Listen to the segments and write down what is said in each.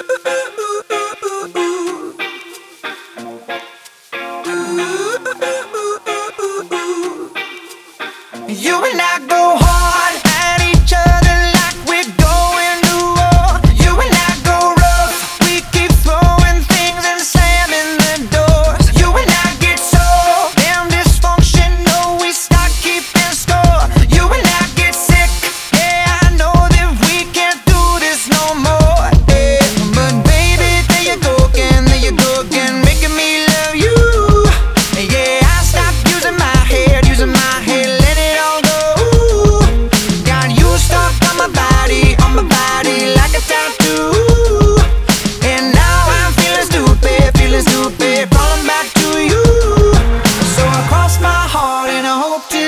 You and I go hard at each other like we're going to war. You and I go rough, we keep throwing things and slamming the doors. You and I get so damn dysfunctional, we start keeping score. You and I get sick, yeah, I know that we can't do this no more, yeah. But baby, there you go again, making me love you. Yeah, I stopped using my head, let it all go. Got you stuck on my body like a tattoo. And now I'm feeling stupid, calling back to you. So I cross my heart and I hope to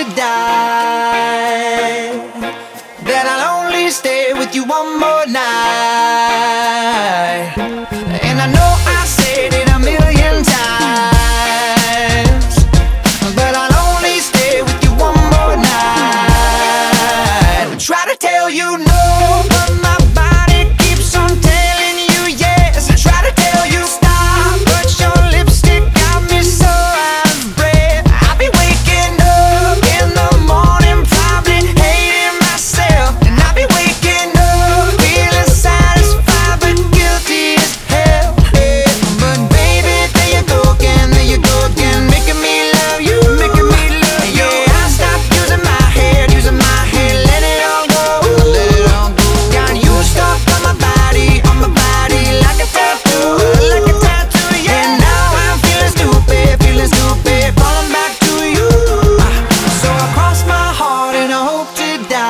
die that I'll only stay with you one more night. And I know I said it a million times, but I'll only stay with you one more night. Try to tell you no, but my body keeps on telling you yes. Try to tell you stop, but your lipstick got me so out of breath. I'll be waking up in the morning, probably hating myself. And I'll be waking up feeling satisfied but guilty as hell, yeah. But baby, there you go again, making me love you, yeah. I stopped using my head, let it all go. Got you stuck on my body like a tattoo, yeah. And now I'm feeling stupid, falling back to you. So I cross my heart and I hope to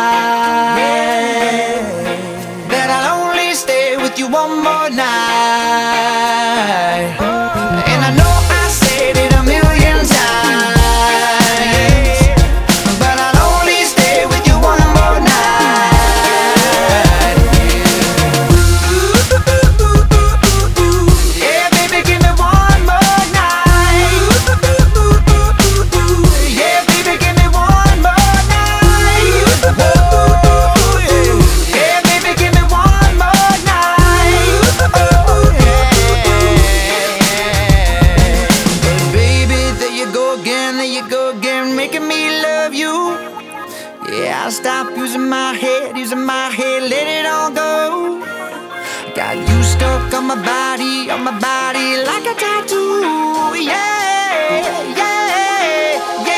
die that I'll only stay with you one more night. And I know I said it a million times, but I'll only stay with you one more night. Yeah, baby, give me one more night. Yeah, baby, give me one more night. Yeah, baby, give me one more night. But baby, there you go again, making me love you. Yeah, I stopped using my head, let it all go. Got you stuck on my body like a tattoo, yeah, yeah, yeah.